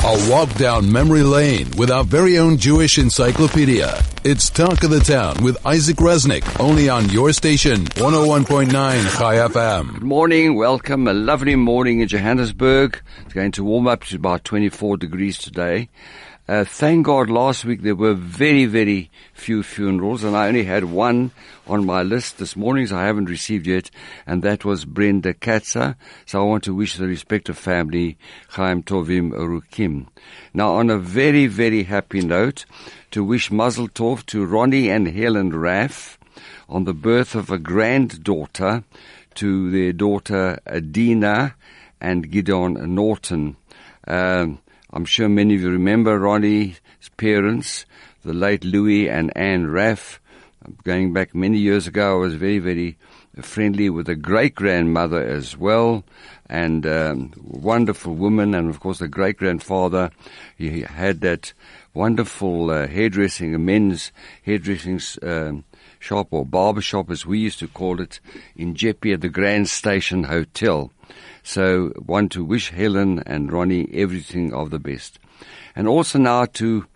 A walk down memory lane with our very own Jewish encyclopedia. It's Talk of the Town with Isaac Resnick, only on your station, 101.9 Chai FM. Good morning, welcome. A lovely morning in Johannesburg. It's going to warm up to about 24 degrees today. Thank God last week there were very, very few funerals, and I only had one on my list this morning, so I haven't received yet, and that was Brenda Katzer. So I want to wish the respective family Chaim Tovim Urukim. Now, on a very, very happy note, to wish Mazel Tov to Ronnie and Helen Raff on the birth of a granddaughter to their daughter Adina and Gideon Norton. I'm sure many of you remember Ronnie's parents, the late Louis and Anne Raff. Going back many years ago, I was very, very friendly with a great-grandmother as well, and wonderful woman, and of course the great-grandfather. He had that wonderful hairdressing, a men's hairdressing shop, or barber shop as we used to call it, in Jeppe at the Grand Station Hotel. So want to wish Helen and Ronnie everything of the best. And also now to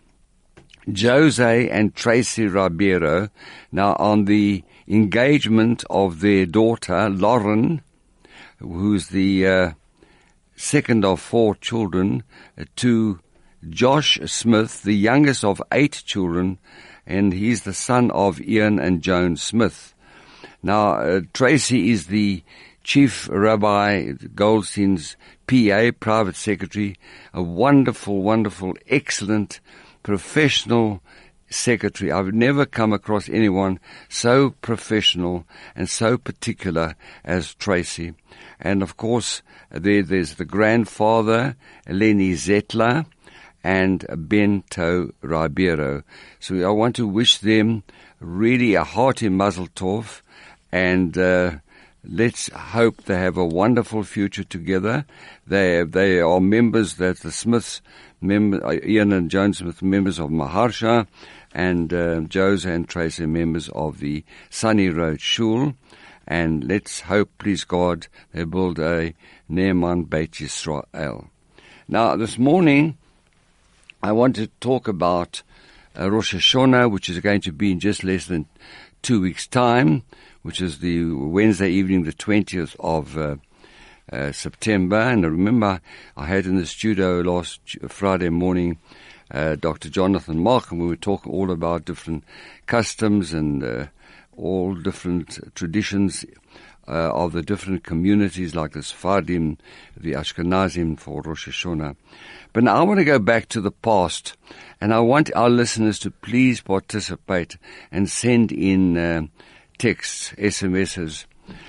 Jose and Tracy Ribeiro, now on the engagement of their daughter, Lauren, who's the second of 4 children, to Josh Smith, the youngest of 8 children, and he's the son of Ian and Joan Smith. Now, Tracy is the Chief Rabbi Goldstein's PA, private secretary, a wonderful, wonderful, excellent, professional secretary. I've never come across anyone so professional and so particular as Tracy. And of course, there's the grandfather, Eleni Zetler, and Bento Ribeiro. So I want to wish them really a hearty Mazel Tov, and let's hope they have a wonderful future together. They are members, that the Smiths, Ian and Joan Smith, members of Maharsha, and Jose and Tracy, members of the Sunny Road Shul. And let's hope, please God, they build a Ne'eman Beit Yisrael. Now, this morning, I want to talk about Rosh Hashanah, which is going to be in just less than 2 weeks' time, which is the Wednesday evening, the 20th of September. And I remember I had in the studio last Friday morning Dr. Jonathan Markham. We were talking all about different customs and all different traditions of the different communities, like the Sephardim, the Ashkenazim for Rosh Hashanah. But now I want to go back to the past, and I want our listeners to please participate and send in texts, SMSs.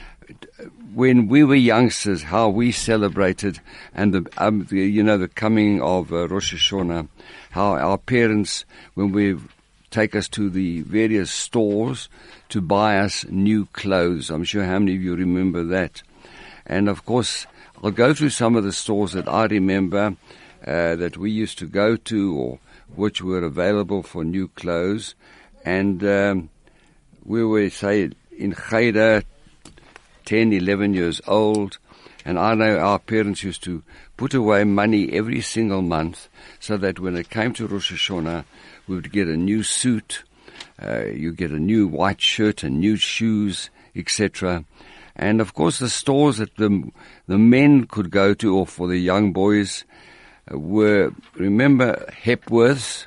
When we were youngsters, how we celebrated, and the coming of Rosh Hashanah, how our parents, when we take us to the various stores to buy us new clothes. I'm sure how many of you remember that. And of course, I'll go through some of the stores that I remember that we used to go to, or which were available for new clothes. And we were, say, in Cheder, 10, 11 years old, and I know our parents used to put away money every single month so that when it came to Rosh Hashanah, we would get a new suit, you get a new white shirt and new shoes, etc. And of course the stores that the men could go to, or for the young boys, were, remember, Hepworth,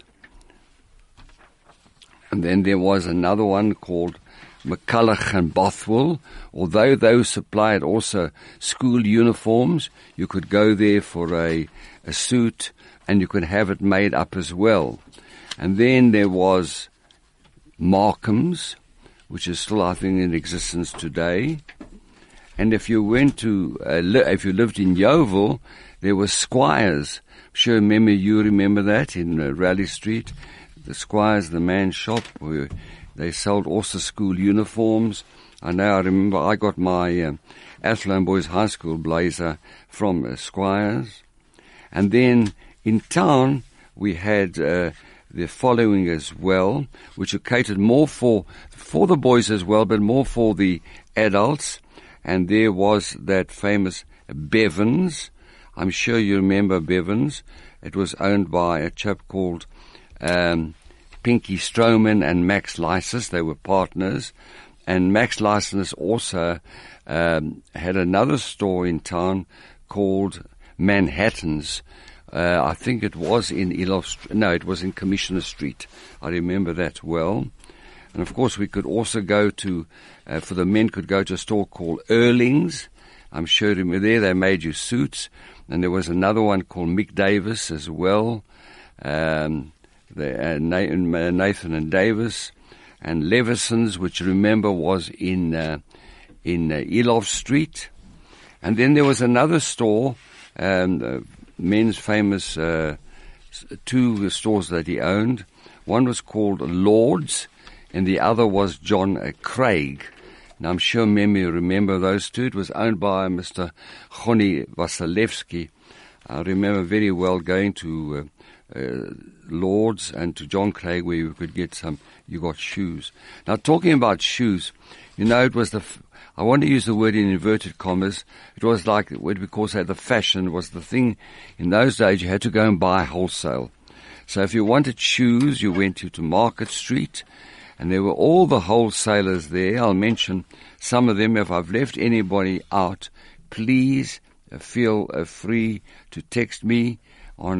and then there was another one called McCulloch and Bothwell. Although those supplied also school uniforms, you could go there for a suit, and you could have it made up as well. And then there was Markham's, which is still, I think, in existence today. And if you went to, if you lived in Yeovil, there was Squires. I'm sure you remember that in Raleigh Street. The Squires, the man's shop, where they sold also school uniforms. I remember I got my Athlone Boys High School blazer from Squires. And then in town, we had the following as well, which are catered more for the boys as well, but more for the adults. And there was that famous Bevins. I'm sure you remember Bevins. It was owned by a chap called Pinky Stroman and Max Lysis. They were partners. And Max Lysis also had another store in town called Manhattan's. I think it was in it was in Commissioner Street. I remember that well. And of course we could also go to, for the men could go to a store called Erling's. I'm sure there they made you suits. And there was another one called Mick Davis as well. Nathan and Davis. And Levison's, which remember was in Elof Street. And then there was another store, men's famous, two stores that he owned. One was called Lord's, and the other was John Craig. Now, I'm sure many remember those two. It was owned by Mr. Choni Vasilevsky. I remember very well going to Lord's and to John Craig, where you could get you got shoes. Now, talking about shoes, it was I want to use the word in inverted commas. It was like what we call the fashion was the thing. In those days, you had to go and buy wholesale. So if you wanted shoes, you went to Market Street, and there were all the wholesalers there. I'll mention some of them. If I've left anybody out, please feel free to text me on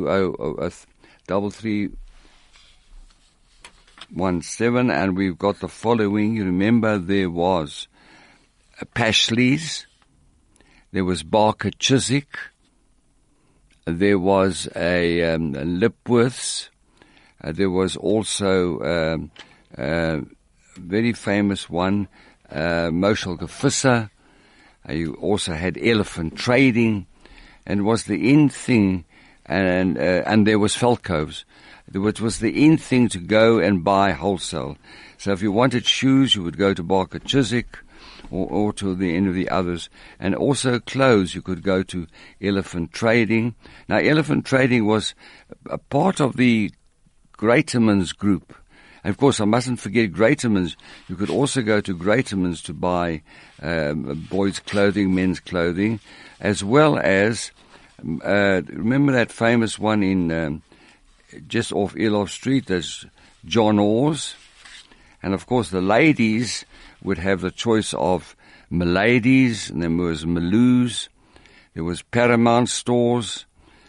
203317, and we've got the following. You remember there was Pashley's, there was Barker Chiswick, there was a Lipworth's, there was also a very famous one, Moshel Gefisser. You also had Elephant Trading, and it was the in thing, and there was Felcove's. It was the in thing to go and buy wholesale. So if you wanted shoes, you would go to Barker Chiswick, or to the end of the others. And also clothes, you could go to Elephant Trading. Now, Elephant Trading was a part of the Greatermans group. And of course, I mustn't forget Greatermans. You could also go to Greatermans to buy boys' clothing, men's clothing, as well as, remember that famous one in just off Elof Street, there's John Orr's. And of course, the ladies would have the choice of Milady's, and there was Maloo's, there was Paramount stores,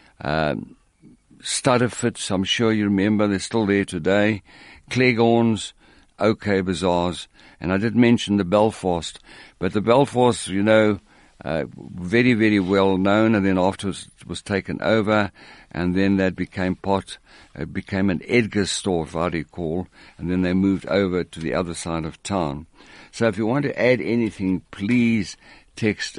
Studderfits, I'm sure you remember, they're still there today, Cleghorn's, OK Bazaars, and I did mention the Belfast, but the Belfast, very, very well known, and then afterwards it was taken over, and then that became became an Edgar's store, if I recall, and then they moved over to the other side of town. So if you want to add anything, please text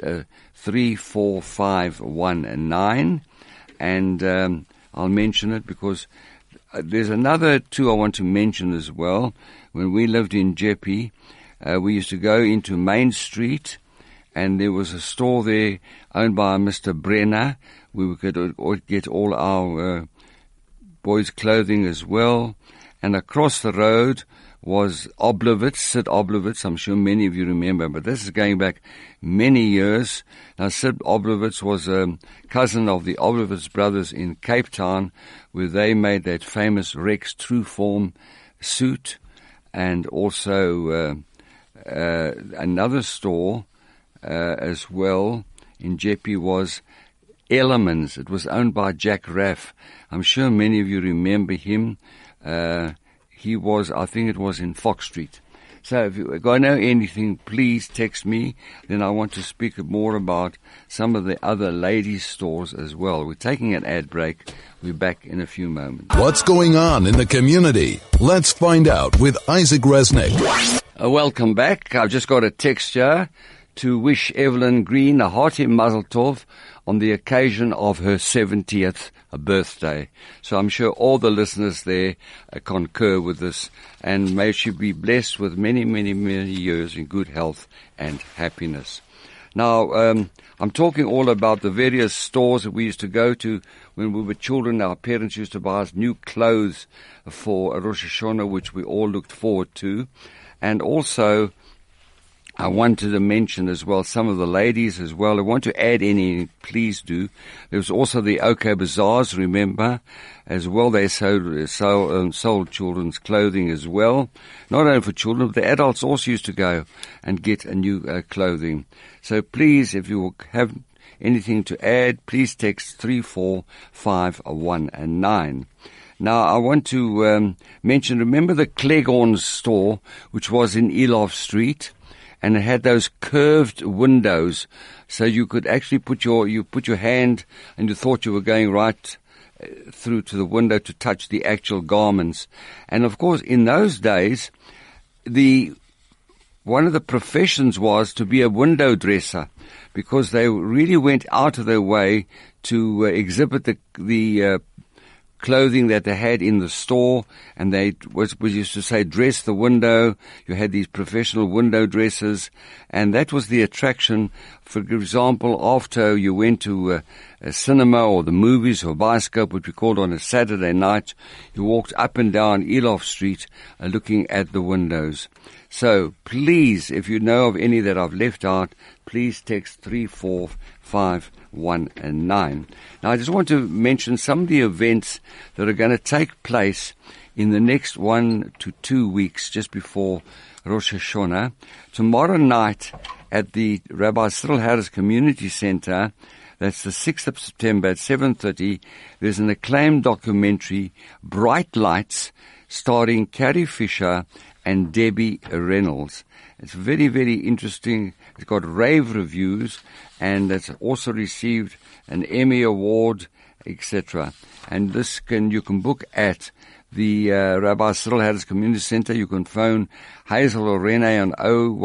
34519, and I'll mention it, because there's another two I want to mention as well. When we lived in Jeppe, we used to go into Main Street, and there was a store there owned by Mr. Brenner. We could get all our boys' clothing as well. And across the road was Oblowitz, Sid Oblowitz. I'm sure many of you remember, but this is going back many years. Now, Sid Oblowitz was a cousin of the Oblowitz brothers in Cape Town, where they made that famous Rex Trueform suit. And also another store as well in Jeppe was Elements. It was owned by Jack Raff. I'm sure many of you remember him. He was, I think it was in Fox Street. So if you know anything, please text me. Then I want to speak more about some of the other ladies' stores as well. We're taking an ad break. We're back in a few moments. What's going on in the community? Let's find out with Isaac Resnick. Welcome back. I've just got a text here to wish Evelyn Green a hearty mazel tov on the occasion of her 70th birthday. So I'm sure all the listeners there concur with this, and may she be blessed with many, many, many years in good health and happiness. Now, I'm talking all about the various stores that we used to go to when we were children. Our parents used to buy us new clothes for Rosh Hashanah, which we all looked forward to. And also, I wanted to mention as well some of the ladies as well. I want to add any, please do. There was also the OK Bazaars, remember, as well. They sold children's clothing as well. Not only for children, but the adults also used to go and get a new clothing. So please, if you have anything to add, please text 34519. Now, I want to mention, remember the Cleghorn store, which was in Elof Street? And it had those curved windows, so you could actually put your hand, and you thought you were going right through to the window to touch the actual garments. And of course, in those days, one of the professions was to be a window dresser, because they really went out of their way to exhibit the clothing that they had in the store, and they used to say, dress the window. You had these professional window dressers, and that was the attraction. For example, after you went to a cinema or the movies or bioscope, which we called on a Saturday night, you walked up and down Elof Street looking at the windows. So please, if you know of any that I've left out, please text 34519. Now, I just want to mention some of the events that are going to take place in the next 1 to 2 weeks, just before Rosh Hashanah. Tomorrow night at the Rabbi Cyril Harris Community Center, that's the 6th of September at 7:30, there's an acclaimed documentary, Bright Lights, starring Carrie Fisher and Debbie Reynolds. It's very, very interesting. It's got rave reviews, and it's also received an Emmy Award, etc. And you can book at the Rabbi Cyril Harris Community Center. You can phone Hazel or Rene on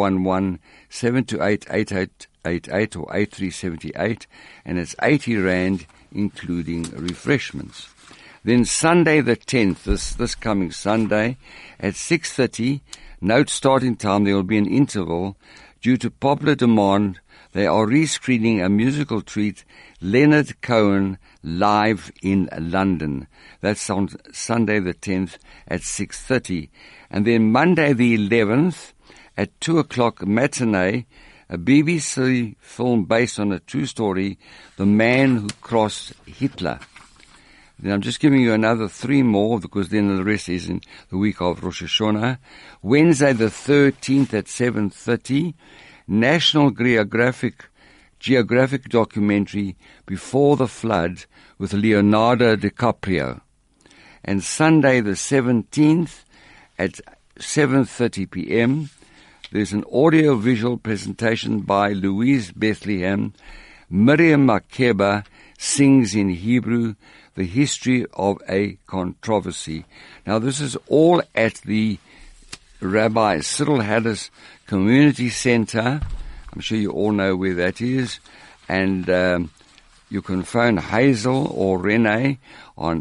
011-728-8888 or 8378, and it's 80 Rand, including refreshments. Then Sunday the 10th, this coming Sunday, at 6:30, note starting time, there will be an interval. Due to popular demand, they are rescreening a musical treat, Leonard Cohen, live in London. That's on Sunday the 10th at 6:30. And then Monday the 11th at 2 o'clock matinee, a BBC film based on a true story, The Man Who Crossed Hitler. Then I'm just giving you another 3 more, because then the rest is in the week of Rosh Hashanah. Wednesday the 13th at 7:30, National Geographic documentary, Before the Flood, with Leonardo DiCaprio. And Sunday the 17th at 7:30 p.m., there's an audio-visual presentation by Louise Bethlehem. Miriam Makeba sings in Hebrew, The History of a Controversy. Now, this is all at the Rabbi Cyril Harris Community Center. I'm sure you all know where that is. And you can phone Hazel or Rene on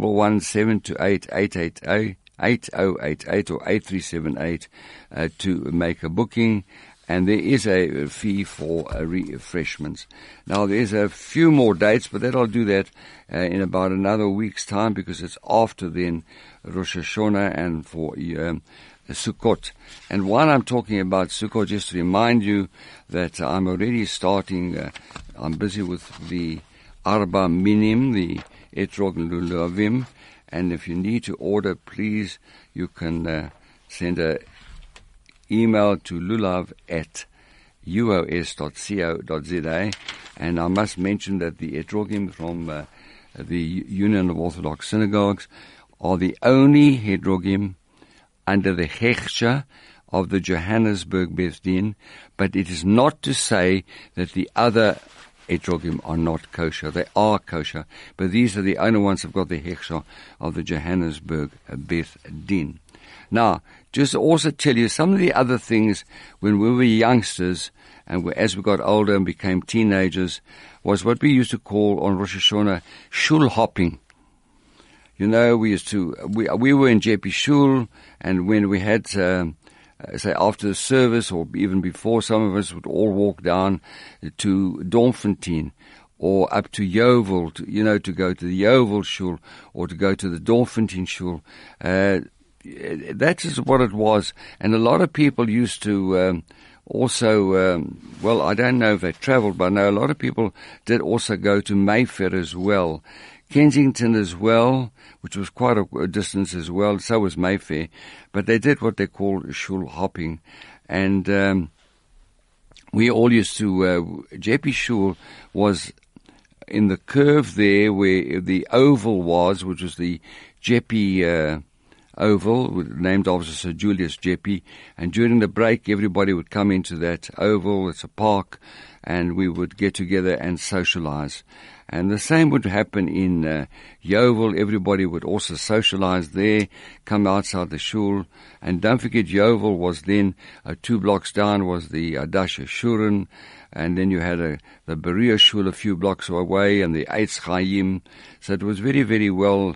011-728-8088 or 8378 to make a booking. And there is a fee for refreshments. Now, there's a few more dates, but I'll do that in about another week's time, because it's after then Rosh Hashanah and for Sukkot. And while I'm talking about Sukkot, just to remind you that I'm already starting, I'm busy with the Arba Minim, the Etrog Lulavim, and if you need to order, please, you can send a email to lulav@uos.co.za. And I must mention that the Etrogim from the Union of Orthodox Synagogues are the only Etrogim under the Hechsher of the Johannesburg Beth Din, but it is not to say that the other Etrogim are not kosher. They are kosher, but these are the only ones who've got the Hechsher of the Johannesburg Beth Din. Now, just also tell you some of the other things when we were youngsters, and as we got older and became teenagers, was what we used to call on Rosh Hashanah shul hopping. You know, we were in JP Shul, and when we had, say after the service or even before, some of us would all walk down to Dormfontein or up to Yeovil, to go to the Yeovil Shul or to go to the Dormfontein Shul. That is what it was. And a lot of people used to also, well, I don't know if they traveled, but I know a lot of people did also go to Mayfair as well. Kensington as well, which was quite a distance as well, so was Mayfair, but they did what they call shul hopping. And we all used to, Jeppe Shul was in the curve there where the oval was, which was the Jeppe oval, named after Sir Julius Jeppe, and during the break everybody would come into that oval. It's a park, and we would get together and socialize. And the same would happen in Yeovil. Everybody would also socialize there, come outside the shul. And don't forget, Yeovil was then 2 blocks down was the Adash Shuren, and then you had the Berea Shul a few blocks away, and the Eitz Chaim. So it was very, very well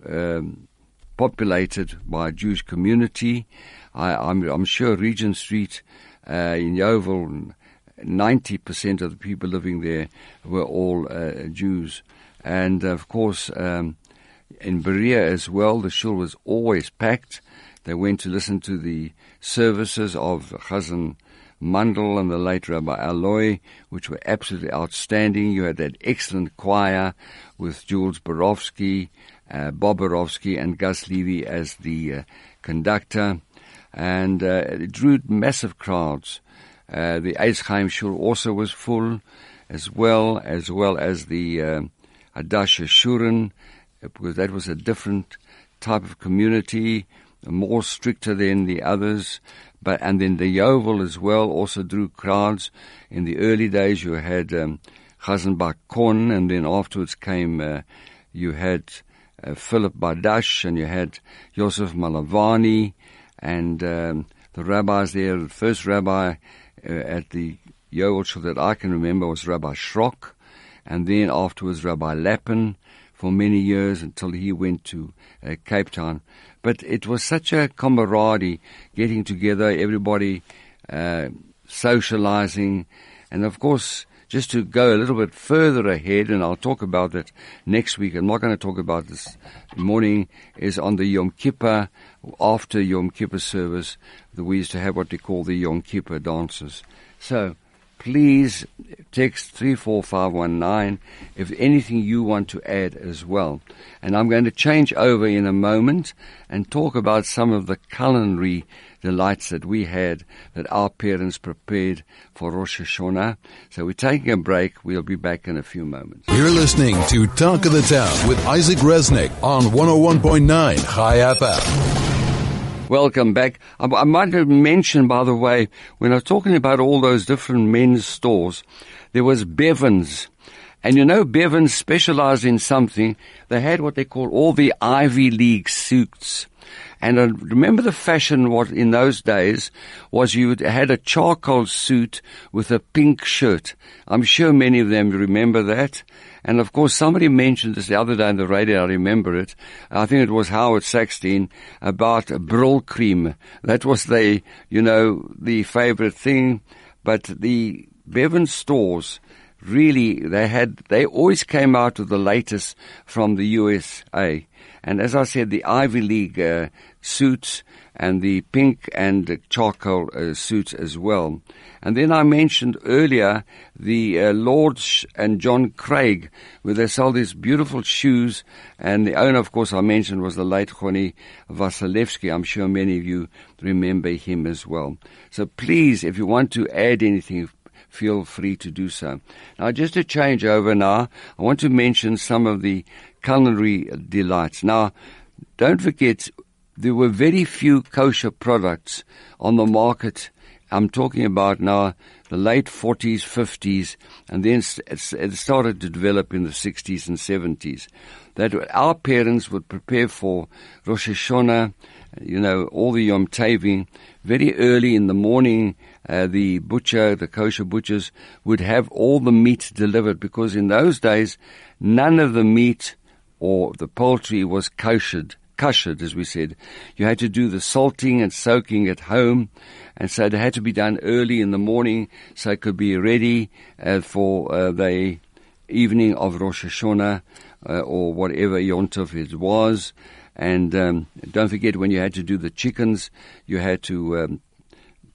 populated by a Jewish community. I'm sure Regent Street in Yeovil, 90% of the people living there were all Jews. And of course, in Berea as well, the shul was always packed. They went to listen to the services of Chazan Mandel and the late Rabbi Aloy, which were absolutely outstanding. You had that excellent choir with Jules Borowski, Bob Borowski, and Gus Levy as the conductor. And it drew massive crowds. The Eitz Chaim Shul also was full, as well as the Adash Shuren, because that was a different type of community, more stricter than the others. And then the Yeovil as well also drew crowds. In the early days you had Chazan Bar Kon, and then afterwards came, you had Philip Badash, and you had Yosef Malavani, and the rabbis there. The first rabbi at the Yeovil Shul that I can remember was Rabbi Schrock, and then afterwards Rabbi Lappin for many years until he went to Cape Town. But it was such a camaraderie, getting together, everybody socializing, and of course, just to go a little bit further ahead, and I'll talk about that next week. I'm not going to talk about this morning, is on the Yom Kippur, after Yom Kippur service, we used to have what we call the Yom Kippur dances. So, please text 34519 if anything you want to add as well. And I'm going to change over in a moment and talk about some of the culinary delights that we had, that our parents prepared for Rosh Hashanah. So we're taking a break. We'll be back in a few moments. You're listening to Talk of the Town with Isaac Resnick on 101.9 Chai FM. Welcome back. I might have mentioned, by the way, when I was talking about all those different men's stores, there was Bevan's. And you know, Bevan's specialized in something. They had what they call all the Ivy League suits. And I remember the fashion was in those days was you had a charcoal suit with a pink shirt. I'm sure many of them remember that. And of course, somebody mentioned this the other day on the radio. I remember it. I think it was Howard Saxton about Brill cream. That was the favorite thing. But the Bevan stores, really, they always came out with the latest from the USA. And as I said, the Ivy League suits and the pink and charcoal suits as well. And then I mentioned earlier the Lords and John Craig, where they sell these beautiful shoes. And the owner, of course, I mentioned was the late Choni Vasilevsky. I'm sure many of you remember him as well. So please, if you want to add anything, feel free to do so. Now, just to change over now, I want to mention some of the culinary delights. Now, don't forget, there were very few kosher products on the market. I'm talking about now the late 40s, 50s, and then it started to develop in the 60s and 70s. That our parents would prepare for Rosh Hashanah, all the Yom Tovim, very early in the morning. The kosher butchers would have all the meat delivered, because in those days, none of the meat or the poultry was koshered, as we said. You had to do the salting and soaking at home, and so it had to be done early in the morning so it could be ready for the evening of Rosh Hashanah or whatever Yom Tov it was. And don't forget, when you had to do the chickens, you had to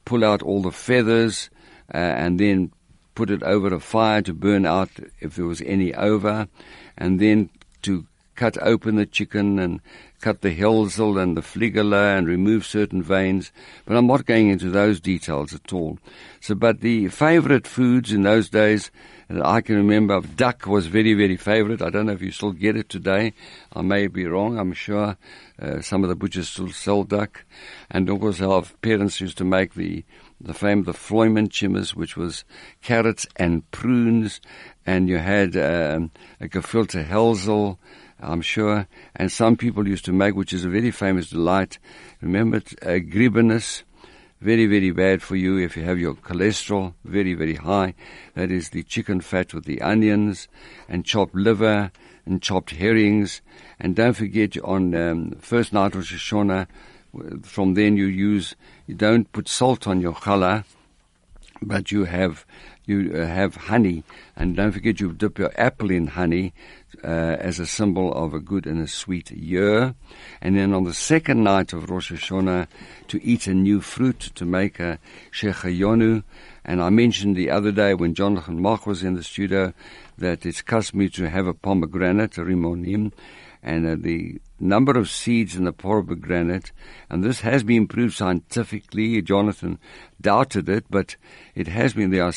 pull out all the feathers, and then put it over a fire to burn out if there was any over, and then to cut open the chicken and cut the hälsel and the fligula and remove certain veins. But I'm not going into those details at all. So, but the favorite foods in those days that I can remember, duck was very, very favorite. I don't know if you still get it today. I may be wrong. I'm sure some of the butchers still sell duck. And of course our parents used to make the Vlooimentjimmers, which was carrots and prunes, and you had a gefilte hälsel, I'm sure, and some people used to make, which is a very famous delight. Remember, gribbenus, very, very bad for you if you have your cholesterol very, very high. That is the chicken fat with the onions and chopped liver and chopped herrings. And don't forget on first night of Rosh Hashanah, from then you don't put salt on your challah, but you have honey, and don't forget you dip your apple in honey as a symbol of a good and a sweet year. And then on the second night of Rosh Hashanah, to eat a new fruit, to make a shechayonu. And I mentioned the other day when Jonathan Mach was in the studio that it's customary to have a pomegranate, a rimonim, and the number of seeds in the pomegranate, and this has been proved scientifically. Jonathan doubted it, but it has been. There are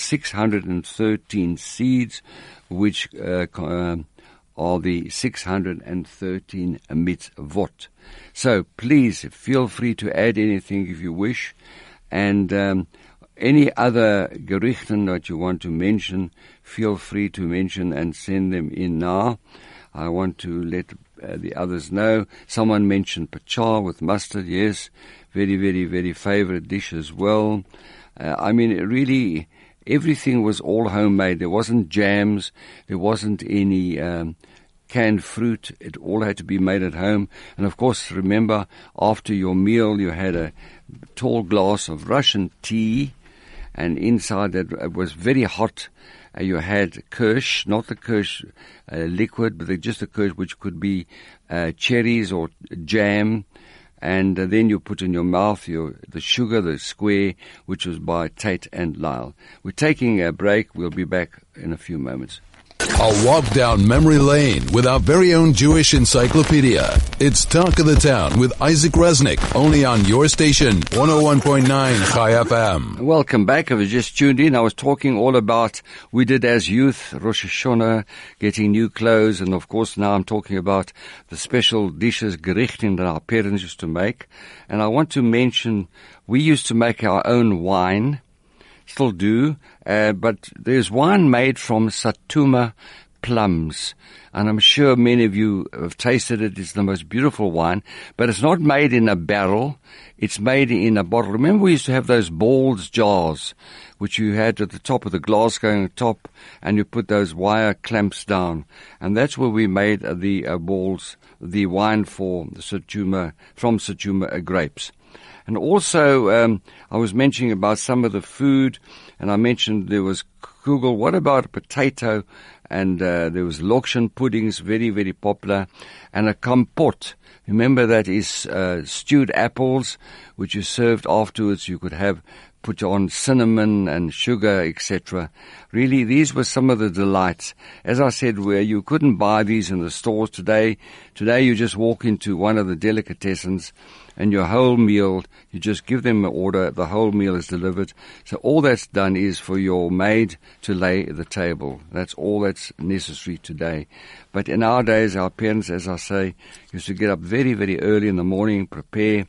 613 seeds, which are the 613 mitzvot. So please feel free to add anything if you wish, and any other gerichten that you want to mention, feel free to mention and send them in now. I want to let the others know. Someone mentioned pachal with mustard. Yes, very, very, very favorite dish as well. I mean, really, everything was all homemade. There wasn't jams. There wasn't any canned fruit. It all had to be made at home. And of course, remember, after your meal, you had a tall glass of Russian tea, and inside it was very hot. You had kirsch, not the kirsch liquid, but just the kirsch, which could be cherries or jam. And then you put in your mouth the sugar, the square, which was by Tate and Lyle. We're taking a break. We'll be back in a few moments. A walk down memory lane with our very own Jewish encyclopedia. It's Talk of the Town with Isaac Resnick, only on your station, 101.9 Chai FM. Welcome back. If you just tuned in, I was talking all about, we did as youth, Rosh Hashanah, getting new clothes, and of course now I'm talking about the special dishes, gerichten that our parents used to make. And I want to mention, we used to make our own wine, still do, but there's wine made from Satuma plums, and I'm sure many of you have tasted it. It's the most beautiful wine, but it's not made in a barrel. It's made in a bottle. Remember, we used to have those Ball's jars, which you had at the top of the glass going on top, and you put those wire clamps down, and that's where we made the Ball's, the wine for the Satuma, from Satuma grapes. And also, I was mentioning about some of the food, and I mentioned there was kugel. What about a potato? And there was lokshen puddings, very, very popular, and a kompot. Remember, that is stewed apples, which you served afterwards. You could have put on cinnamon and sugar, etc. Really, these were some of the delights. As I said, where you couldn't buy these in the stores today. Today, you just walk into one of the delicatessens, and your whole meal, you just give them an order, the whole meal is delivered. So all that's done is for your maid to lay the table. That's all that's necessary today. But in our days, our parents, as I say, used to get up very, very early in the morning, prepare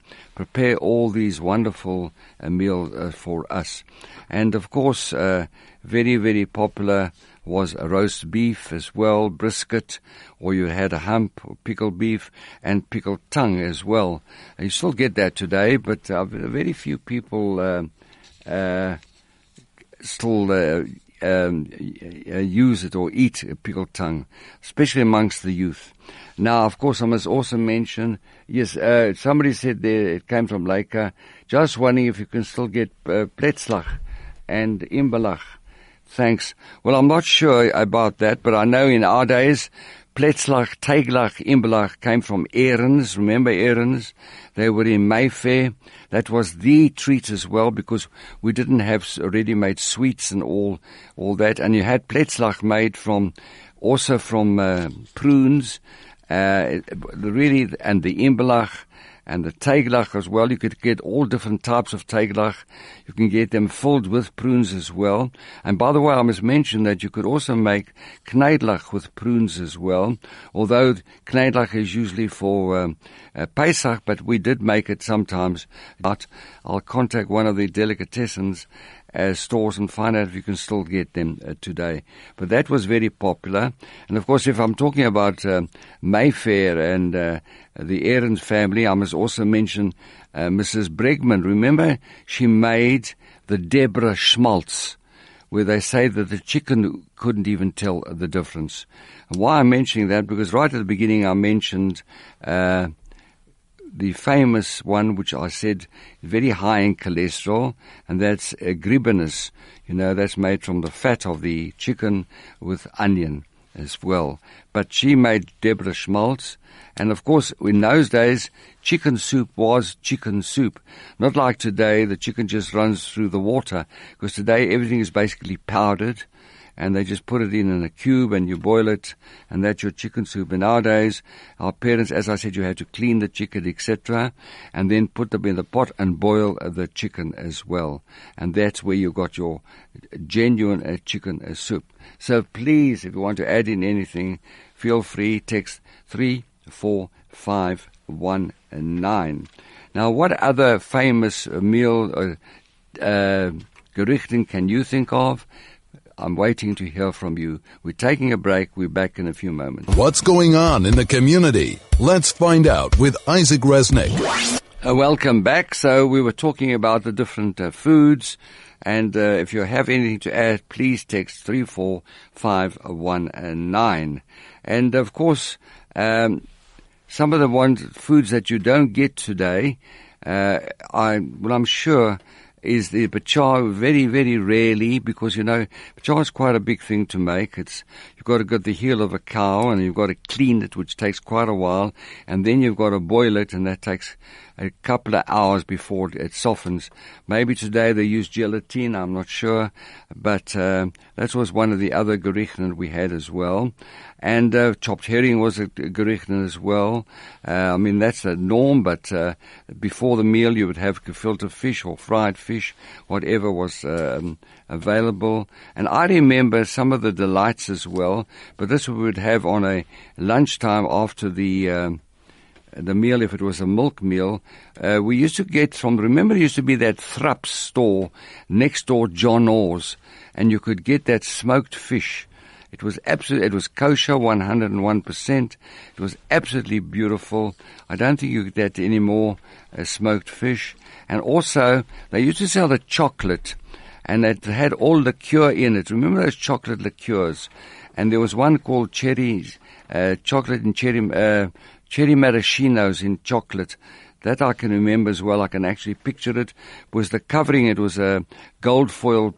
all these wonderful meals for us. And of course, very, very popular was a roast beef as well, brisket, or you had a hump or pickled beef and pickled tongue as well. You still get that today, but very few people still use it or eat pickled tongue, especially amongst the youth. Now, of course, I must also mention, yes, somebody said there it came from Leica. Just wondering if you can still get pletzlach and imbelach. Thanks. Well, I'm not sure about that, but I know in our days, Pletzlach, Teiglach, Imbelach came from Ehrens. Remember Ehrens? They were in Mayfair. That was the treat as well, because we didn't have ready-made sweets and all that. And you had Pletzlach made also from prunes, really, and the Imbelach and the Teiglach as well. You could get all different types of Teiglach. You can get them filled with prunes as well. And by the way, I must mention that you could also make Kneidlach with prunes as well. Although Kneidlach is usually for Pesach, but we did make it sometimes. But I'll contact one of the delicatessens stores and find out if you can still get them today. But that was very popular. And of course, if I'm talking about Mayfair and the Ahrens family, I must also mention Mrs. Bregman. Remember, she made the Deborah Schmaltz, where they say that the chicken couldn't even tell the difference. And why I'm mentioning that, because right at the beginning I mentioned the famous one, which I said very high in cholesterol, and that's gribenes. You know, that's made from the fat of the chicken with onion as well. But she made Deborah Schmaltz, and of course, in those days, chicken soup was chicken soup. Not like today, the chicken just runs through the water, because today everything is basically powdered, and they just put it in a cube and you boil it, and that's your chicken soup. And nowadays, our parents, as I said, you had to clean the chicken, etc., and then put them in the pot and boil the chicken as well. And that's where you got your genuine chicken soup. So please, if you want to add in anything, feel free, text 34519. Now, what other famous meal Gerichten can you think of? I'm waiting to hear from you. We're taking a break. We're back in a few moments. What's going on in the community? Let's find out with Isaac Resnick. Welcome back. So we were talking about the different foods. And if you have anything to add, please text 34519. And of course, some of the foods that you don't get today, I'm sure, is the bachar very, very rarely, because, you know, bachar is quite a big thing to make. You've got to get the heel of a cow and you've got to clean it, which takes quite a while, and then you've got to boil it, and that takes a couple of hours before it softens. Maybe today they use gelatin, I'm not sure, but that was one of the other gerichten we had as well. And chopped herring was a gerichten as well. I mean, that's a norm, but before the meal you would have gefilte fish or fried fish, whatever was available. And I remember some of the delights as well, but this we would have on a lunchtime after the meal, if it was a milk meal. We used to get remember, there used to be that Thrups store next door, John Orr's, and you could get that smoked fish. It was kosher, 101%. It was absolutely beautiful. I don't think you get that anymore, smoked fish. And also, they used to sell the chocolate, and it had all liqueur in it. Remember those chocolate liqueurs? And there was one called chocolate and cherry maraschinos in chocolate. That I can remember as well. I can actually picture it. Was the covering, it was a gold foil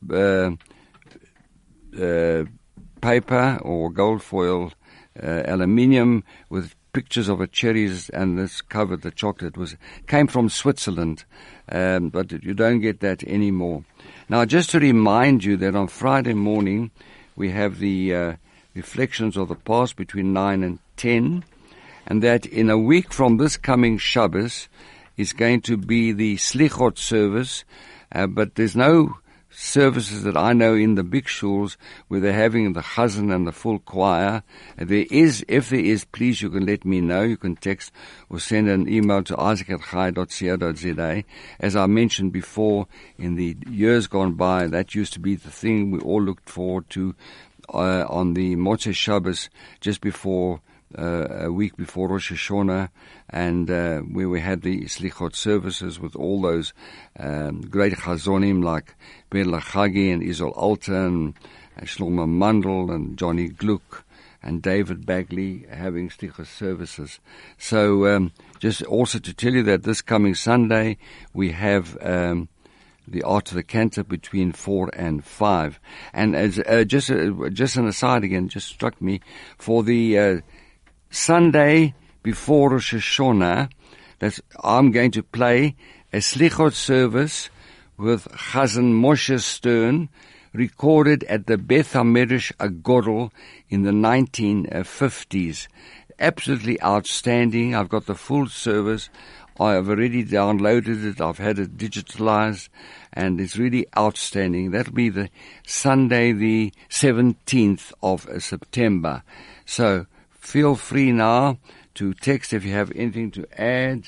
paper or gold foil aluminium with pictures of cherries, and this covered the chocolate. Came from Switzerland, but you don't get that anymore. Now, just to remind you that on Friday morning we have the reflections of the past between 9 and 10, and that in a week from this coming Shabbos is going to be the Slichot service, but there's no services that I know in the big shuls where they're having the chazan and the full choir. If there is, please, you can let me know. You can text or send an email to isaac@chai.co.za. As I mentioned before, in the years gone by, that used to be the thing we all looked forward to on the Motzei Shabbos, just before a week before Rosh Hashanah, and where we had the Slichot services with all those great chazonim like Ber Lachagi and Isol Alton and Shlomo Mandel and Johnny Gluck and David Bagley having Slichot services. So just also to tell you that this coming Sunday we have the Art of the Cantor between 4 and 5. And as just an aside again, just struck me, for the Sunday before Rosh Hashanah, I'm going to play a Slichot service with Chazan Moshe Stern, recorded at the Beth HaMedrash Agodol in the 1950s. Absolutely outstanding. I've got the full service. I have already downloaded it. I've had it digitalized, and it's really outstanding. That'll be the Sunday, the 17th of September. So feel free now to text if you have anything to add.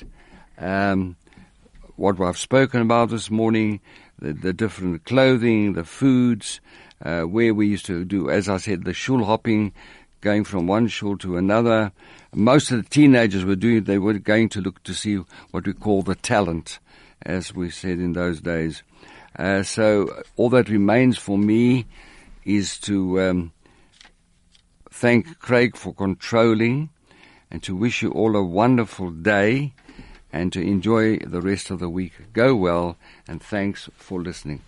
What I've spoken about this morning, the different clothing, the foods, where we used to do, as I said, the shul hopping, going from one shul to another. Most of the teenagers were going to look to see what we call the talent, as we said in those days. So all that remains for me is to thank Craig for controlling, and to wish you all a wonderful day, and to enjoy the rest of the week. Go well, and thanks for listening.